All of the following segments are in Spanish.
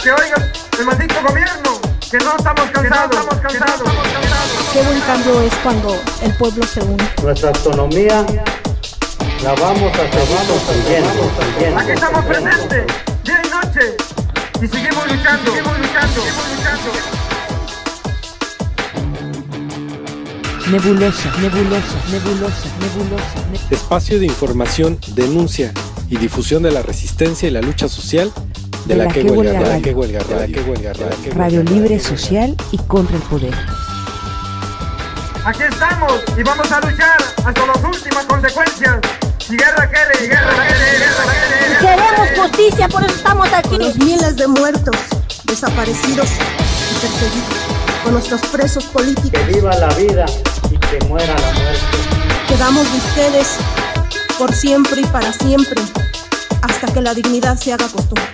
Que oiga el maldito gobierno, que no estamos cansados. Qué buen cambio es cuando el pueblo se une. Nuestra autonomía la vamos a seguir construyendo. Aquí estamos presentes, día y noche, y seguimos luchando. Nebulosa. Espacio de información, denuncia y difusión de la resistencia y la lucha social de la que huelga radio. Radio libre, social y contra el poder. Aquí estamos y vamos a luchar hasta las últimas consecuencias. Si guerra quiere. Queremos justicia, por eso estamos aquí. Con los miles de muertos, desaparecidos y perseguidos, con nuestros presos políticos. Que viva la vida y que muera la muerte. Quedamos de ustedes por siempre y para siempre, hasta que la dignidad se haga costumbre.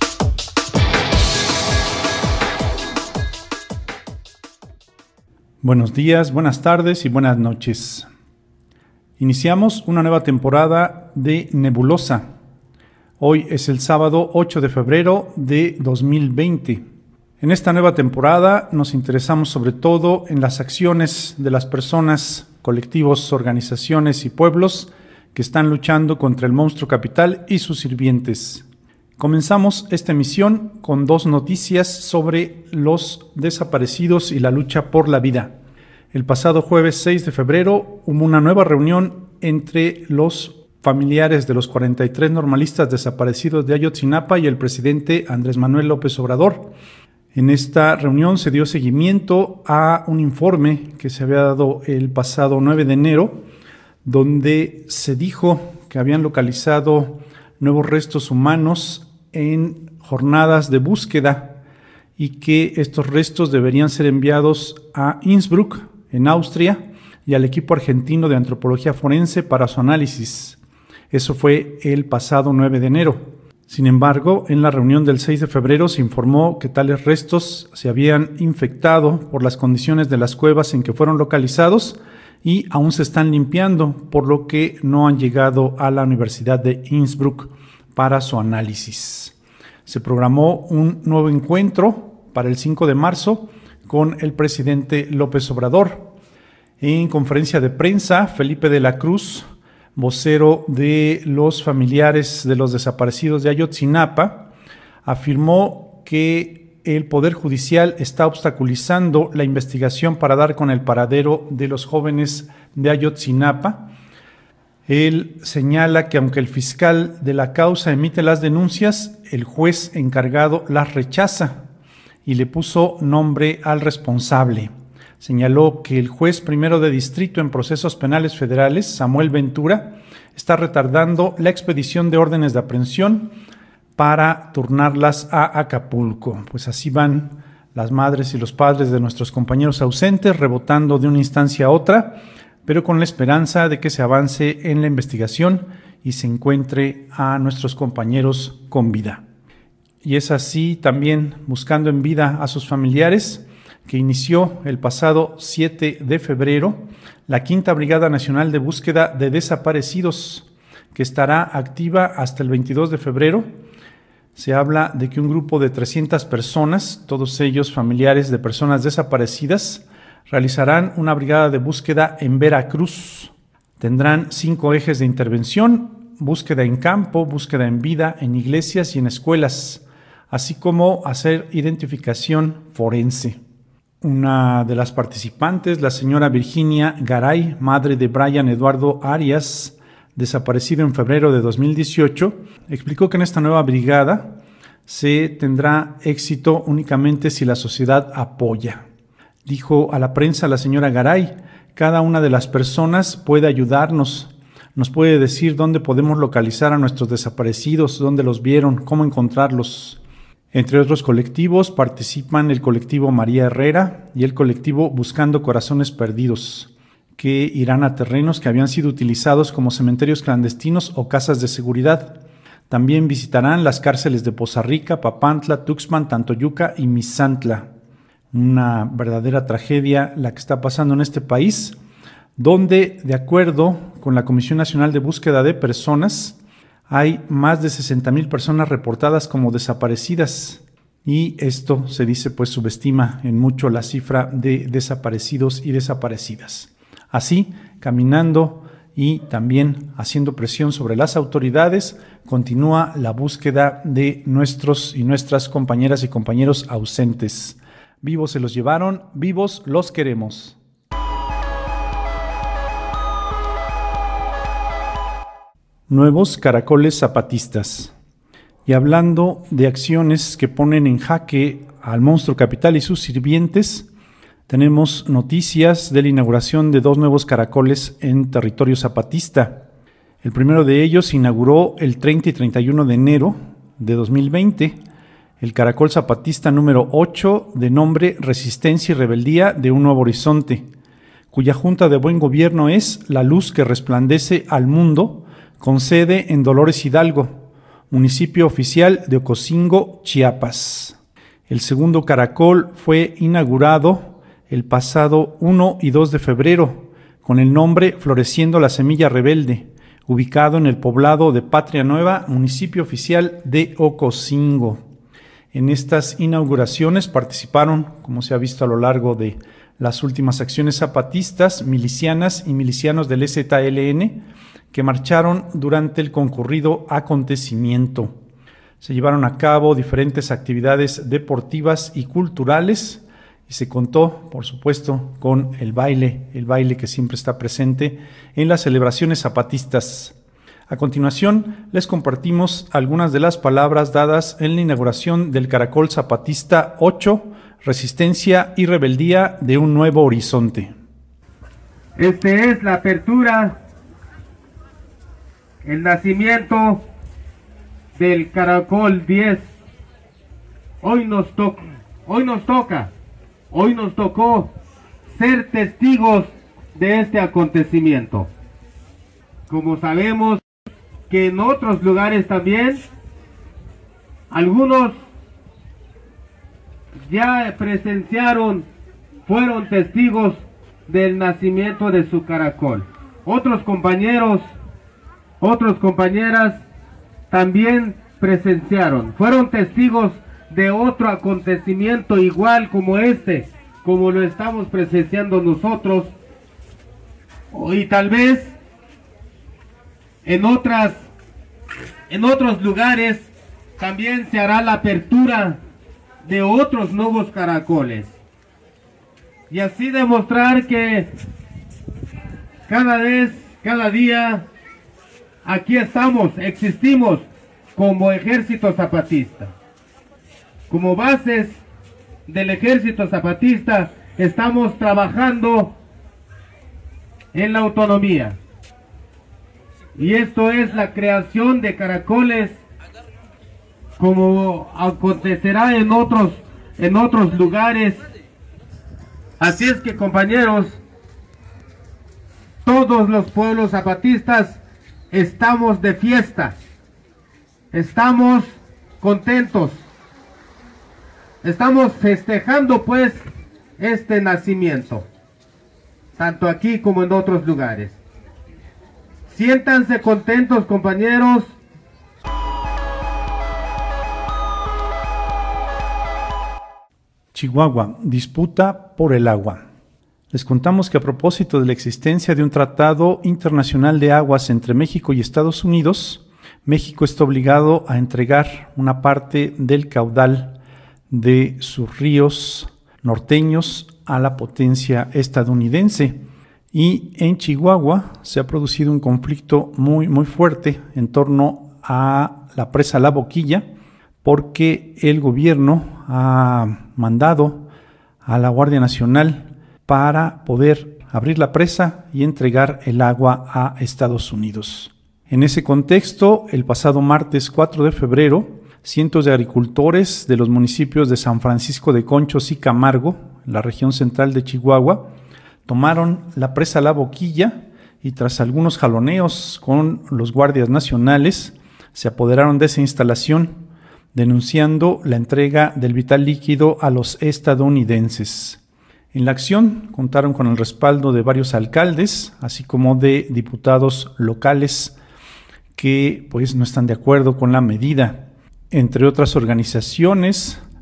Buenos días, buenas tardes y buenas noches. Iniciamos una nueva temporada de Nebulosa. Hoy es el sábado 8 de febrero de 2020. En esta nueva temporada nos interesamos sobre todo en las acciones de las personas, colectivos, organizaciones y pueblos que están luchando contra el monstruo capital y sus sirvientes. Comenzamos esta emisión con dos noticias sobre los desaparecidos y la lucha por la vida. El pasado jueves 6 de febrero hubo una nueva reunión entre los familiares de los 43 normalistas desaparecidos de Ayotzinapa y el presidente Andrés Manuel López Obrador. En esta reunión se dio seguimiento a un informe que se había dado el pasado 9 de enero, donde se dijo que habían localizado nuevos restos humanos en jornadas de búsqueda y que estos restos deberían ser enviados a Innsbruck, en Austria, y al equipo argentino de antropología forense para su análisis. Eso fue el pasado 9 de enero. Sin embargo, en la reunión del 6 de febrero se informó que tales restos se habían infectado por las condiciones de las cuevas en que fueron localizados y aún se están limpiando, por lo que no han llegado a la Universidad de Innsbruck para su análisis. Se programó un nuevo encuentro para el 5 de marzo con el presidente López Obrador. En conferencia de prensa, Felipe de la Cruz, vocero de los familiares de los desaparecidos de Ayotzinapa, afirmó que el Poder Judicial está obstaculizando la investigación para dar con el paradero de los jóvenes de Ayotzinapa. Él señala que aunque el fiscal de la causa emite las denuncias, el juez encargado las rechaza y le puso nombre al responsable. Señaló que el juez primero de distrito en procesos penales federales, Samuel Ventura, está retardando la expedición de órdenes de aprehensión para turnarlas a Acapulco. Pues así van las madres y los padres de nuestros compañeros ausentes, rebotando de una instancia a otra, pero con la esperanza de que se avance en la investigación y se encuentre a nuestros compañeros con vida. Y es así también buscando en vida a sus familiares que inició el pasado 7 de febrero la Quinta Brigada Nacional de Búsqueda de Desaparecidos, que estará activa hasta el 22 de febrero. Se habla de que un grupo de 300 personas, todos ellos familiares de personas desaparecidas, realizarán una brigada de búsqueda en Veracruz. Tendrán 5 ejes de intervención: búsqueda en campo, búsqueda en vida, en iglesias y en escuelas, así como hacer identificación forense. Una de las participantes, la señora Virginia Garay, madre de Brian Eduardo Arias, desaparecido en febrero de 2018, explicó que en esta nueva brigada se tendrá éxito únicamente si la sociedad apoya. Dijo a la prensa la señora Garay: cada una de las personas puede ayudarnos, nos puede decir dónde podemos localizar a nuestros desaparecidos, dónde los vieron, cómo encontrarlos. Entre otros colectivos participan el colectivo María Herrera y el colectivo Buscando Corazones Perdidos, que irán a terrenos que habían sido utilizados como cementerios clandestinos o casas de seguridad. También visitarán las cárceles de Poza Rica, Papantla, Tuxpan, Tantoyuca y Misantla. Una verdadera tragedia la que está pasando en este país, donde, de acuerdo con la Comisión Nacional de Búsqueda de Personas, hay más de 60,000 personas reportadas como desaparecidas. y esto se dice pues subestima en mucho la cifra de desaparecidos y desaparecidas. Así, caminando y también haciendo presión sobre las autoridades, continúa la búsqueda de nuestros y nuestras compañeras y compañeros ausentes. Vivos se los llevaron, vivos los queremos. Nuevos caracoles zapatistas. Y hablando de acciones que ponen en jaque al monstruo capital y sus sirvientes, tenemos noticias de la inauguración de 2 nuevos caracoles en territorio zapatista. El primero de ellos se inauguró el 30 y 31 de enero de 2020, el caracol zapatista número 8, de nombre Resistencia y Rebeldía de un Nuevo Horizonte, cuya junta de buen gobierno es La Luz que Resplandece al Mundo, con sede en Dolores Hidalgo, municipio oficial de Ocosingo, Chiapas. El segundo caracol fue inaugurado el pasado 1 y 2 de febrero, con el nombre Floreciendo la Semilla Rebelde, ubicado en el poblado de Patria Nueva, municipio oficial de Ocosingo. En estas inauguraciones participaron, como se ha visto a lo largo de las últimas acciones zapatistas, milicianas y milicianos del EZLN, que marcharon durante el concurrido acontecimiento. Se llevaron a cabo diferentes actividades deportivas y culturales y se contó, por supuesto, con el baile que siempre está presente en las celebraciones zapatistas. A continuación, les compartimos algunas de las palabras dadas en la inauguración del Caracol Zapatista 8, Resistencia y Rebeldía de un Nuevo Horizonte. Este es la apertura, el nacimiento del Caracol 10. Hoy nos tocó ser testigos de este acontecimiento. Como sabemos que en otros lugares también, algunos ya presenciaron, fueron testigos del nacimiento de su caracol. Otros compañeras también presenciaron, fueron testigos de otro acontecimiento igual como este, como lo estamos presenciando nosotros, y tal vez en otros lugares también se hará la apertura de otros nuevos caracoles, y así demostrar que cada día aquí existimos como Ejército Zapatista. Como bases del Ejército Zapatista estamos trabajando en la autonomía. Y esto es la creación de caracoles, como acontecerá en otros lugares. Así es que, compañeros, todos los pueblos zapatistas estamos de fiesta, estamos contentos, estamos festejando pues este nacimiento, tanto aquí como en otros lugares. Siéntanse contentos, compañeros. Chihuahua, disputa por el agua. Les contamos que a propósito de la existencia de un tratado internacional de aguas entre México y Estados Unidos, México está obligado a entregar una parte del caudal de sus ríos norteños a la potencia estadounidense. Y en Chihuahua se ha producido un conflicto muy fuerte en torno a la presa La Boquilla, porque el gobierno ha mandado a la Guardia Nacional para poder abrir la presa y entregar el agua a Estados Unidos. En ese contexto, el pasado martes 4 de febrero, cientos de agricultores de los municipios de San Francisco de Conchos y Camargo, en la región central de Chihuahua, tomaron la presa La Boquilla y tras algunos jaloneos con los guardias nacionales, se apoderaron de esa instalación, denunciando la entrega del vital líquido a los estadounidenses. En la acción contaron con el respaldo de varios alcaldes, así como de diputados locales que pues no están de acuerdo con la medida. Entre otras organizaciones,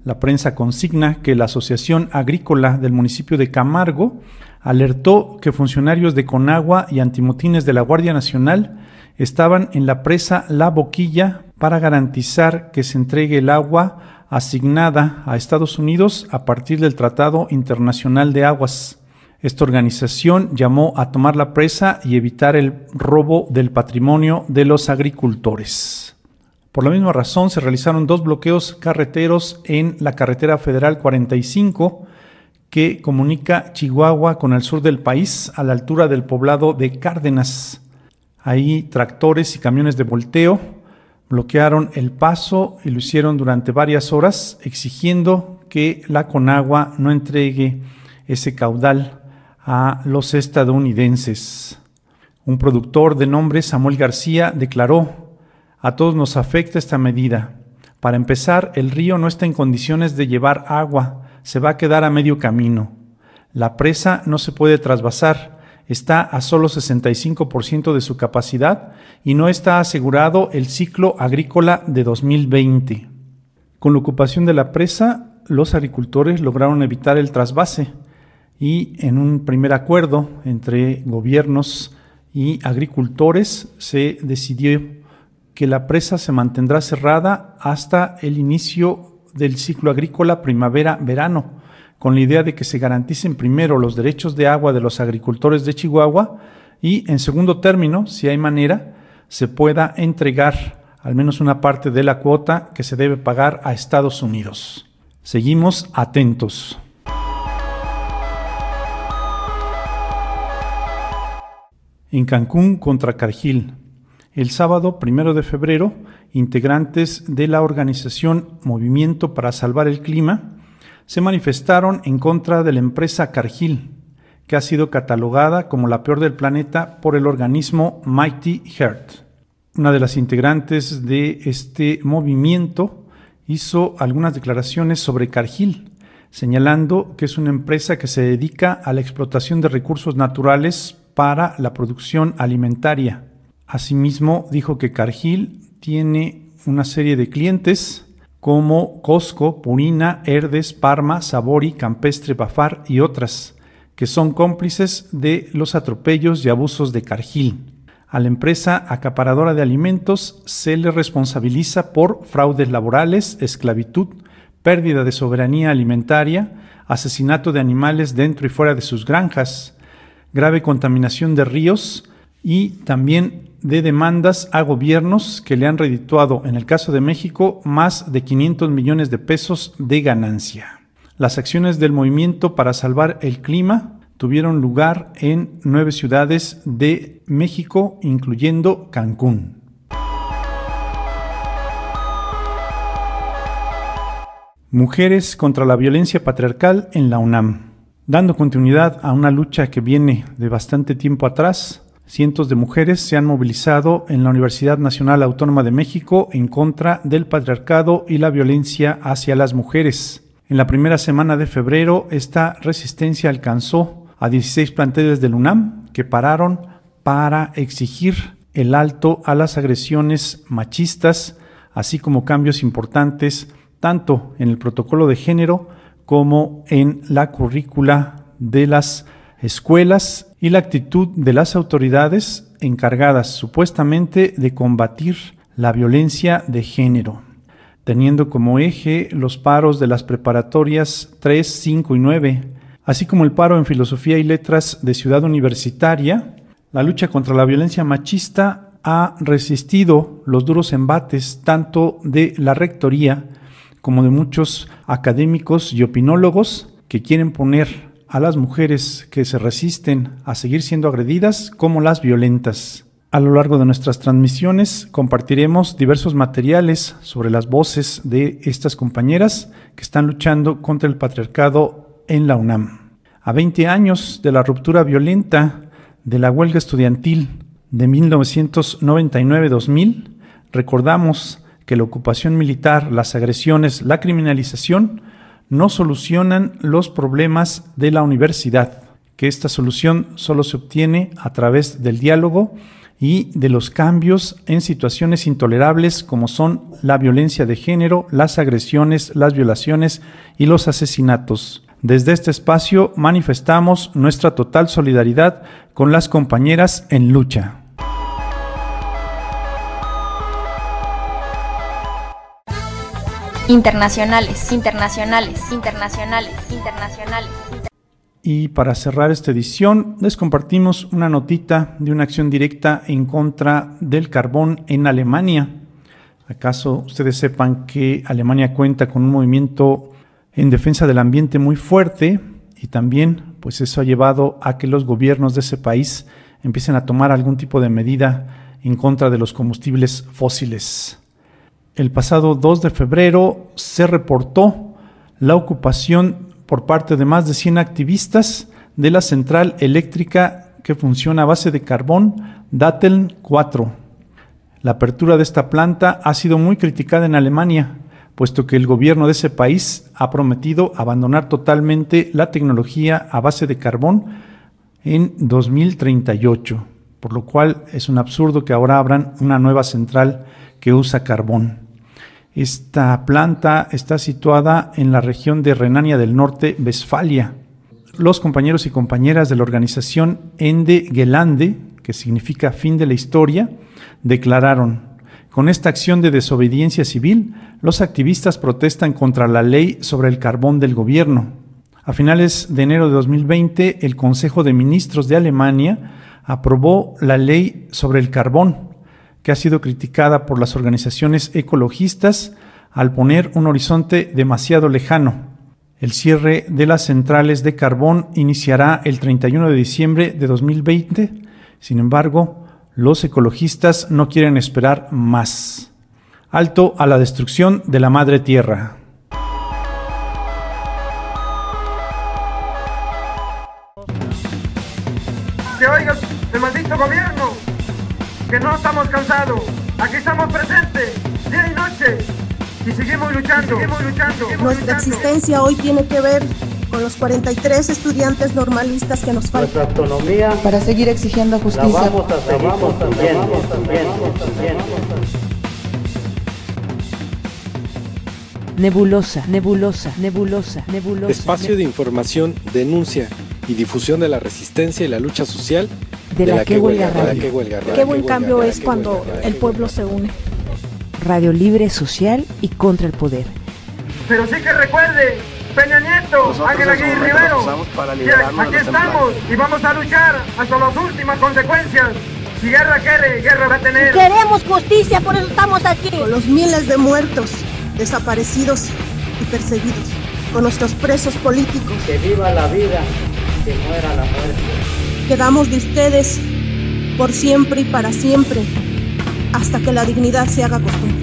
La prensa consigna que la Asociación Agrícola del municipio de Camargo alertó que funcionarios de Conagua y antimotines de la Guardia Nacional estaban en la presa La Boquilla para garantizar que se entregue el agua asignada a Estados Unidos a partir del Tratado Internacional de Aguas. Esta organización llamó a tomar la presa y evitar el robo del patrimonio de los agricultores. Por la misma razón, se realizaron 2 bloqueos carreteros en la carretera federal 45 que comunica Chihuahua con el sur del país a la altura del poblado de Cárdenas. Ahí tractores y camiones de volteo bloquearon el paso y lo hicieron durante varias horas, exigiendo que la Conagua no entregue ese caudal a los estadounidenses. Un productor de nombre Samuel García declaró: a todos nos afecta esta medida. Para empezar, el río no está en condiciones de llevar agua, se va a quedar a medio camino. La presa no se puede trasvasar, está a solo 65% de su capacidad y no está asegurado el ciclo agrícola de 2020. Con la ocupación de la presa, los agricultores lograron evitar el trasvase y en un primer acuerdo entre gobiernos y agricultores se decidió que la presa se mantendrá cerrada hasta el inicio del ciclo agrícola primavera-verano, con la idea de que se garanticen primero los derechos de agua de los agricultores de Chihuahua y, en segundo término, si hay manera, se pueda entregar al menos una parte de la cuota que se debe pagar a Estados Unidos. Seguimos atentos. En Cancún contra Cargill. El sábado 1 de febrero, integrantes de la organización Movimiento para Salvar el Clima se manifestaron en contra de la empresa Cargill, que ha sido catalogada como la peor del planeta por el organismo Mighty Earth. Una de las integrantes de este movimiento hizo algunas declaraciones sobre Cargill, señalando que es una empresa que se dedica a la explotación de recursos naturales para la producción alimentaria. Asimismo, dijo que Cargill tiene una serie de clientes como Costco, Purina, Herdes, Parma, Sabori, Campestre, Bafar y otras, que son cómplices de los atropellos y abusos de Cargill. A la empresa acaparadora de alimentos se le responsabiliza por fraudes laborales, esclavitud, pérdida de soberanía alimentaria, asesinato de animales dentro y fuera de sus granjas, grave contaminación de ríos y también de demandas a gobiernos que le han redituado, en el caso de México, más de 500 millones de pesos de ganancia. Las acciones del Movimiento para Salvar el Clima tuvieron lugar en 9 ciudades de México, incluyendo Cancún. Mujeres contra la violencia patriarcal en la UNAM. Dando continuidad a una lucha que viene de bastante tiempo atrás, cientos de mujeres se han movilizado en la Universidad Nacional Autónoma de México en contra del patriarcado y la violencia hacia las mujeres. En la primera semana de febrero, esta resistencia alcanzó a 16 planteles del UNAM que pararon para exigir el alto a las agresiones machistas, así como cambios importantes tanto en el protocolo de género como en la currícula de las escuelas y la actitud de las autoridades encargadas supuestamente de combatir la violencia de género, teniendo como eje los paros de las preparatorias 3, 5 y 9, así como el paro en Filosofía y Letras de Ciudad Universitaria. La lucha contra la violencia machista ha resistido los duros embates tanto de la Rectoría como de muchos académicos y opinólogos que quieren poner a las mujeres que se resisten a seguir siendo agredidas como las violentas. A lo largo de nuestras transmisiones compartiremos diversos materiales sobre las voces de estas compañeras que están luchando contra el patriarcado en la UNAM. A 20 años de la ruptura violenta de la huelga estudiantil de 1999-2000, recordamos que la ocupación militar, las agresiones, la criminalización no solucionan los problemas de la universidad, que esta solución solo se obtiene a través del diálogo y de los cambios en situaciones intolerables como son la violencia de género, las agresiones, las violaciones y los asesinatos. Desde este espacio manifestamos nuestra total solidaridad con las compañeras en lucha. Internacionales. Y para cerrar esta edición, les compartimos una notita de una acción directa en contra del carbón en Alemania. ¿Acaso ustedes sepan que Alemania cuenta con un movimiento en defensa del ambiente muy fuerte? Y también, pues eso ha llevado a que los gobiernos de ese país empiecen a tomar algún tipo de medida en contra de los combustibles fósiles. El pasado 2 de febrero se reportó la ocupación por parte de más de 100 activistas de la central eléctrica que funciona a base de carbón Datteln 4. La apertura de esta planta ha sido muy criticada en Alemania, puesto que el gobierno de ese país ha prometido abandonar totalmente la tecnología a base de carbón en 2038, por lo cual es un absurdo que ahora abran una nueva central que usa carbón. Esta planta está situada en la región de Renania del Norte-Westfalia. Los compañeros y compañeras de la organización Ende Gelände, que significa fin de la historia, declararon: con esta acción de desobediencia civil, los activistas protestan contra la ley sobre el carbón del gobierno. A finales de enero de 2020, el Consejo de Ministros de Alemania aprobó la ley sobre el carbón, que ha sido criticada por las organizaciones ecologistas al poner un horizonte demasiado lejano. El cierre de las centrales de carbón iniciará el 31 de diciembre de 2020. Sin embargo, los ecologistas no quieren esperar más. Alto a la destrucción de la madre tierra. Que oiga el maldito gobierno, que no estamos cansados, aquí estamos presentes, día y noche, y seguimos luchando. Nuestra existencia hoy tiene que ver con los 43 estudiantes normalistas que nos faltan. Nuestra autonomía Para seguir exigiendo la justicia. vamos a seguir construyendo. Nebulosa. Espacio de información, denuncia y difusión de la resistencia y la lucha social de la que huelga radio. Qué buen cambio es cuando el pueblo se une. Radio libre, social y contra el poder. Pero sí que recuerde, Peña Nieto, Ángel Aguirre Rivero, que aquí estamos y vamos a luchar hasta las últimas consecuencias. Si guerra quiere, guerra va a tener. Queremos justicia, por eso estamos aquí. Con los miles de muertos, desaparecidos y perseguidos. Con nuestros presos políticos. Que viva la vida, que muera la muerte. Quedamos de ustedes por siempre y para siempre, hasta que la dignidad se haga costumbre.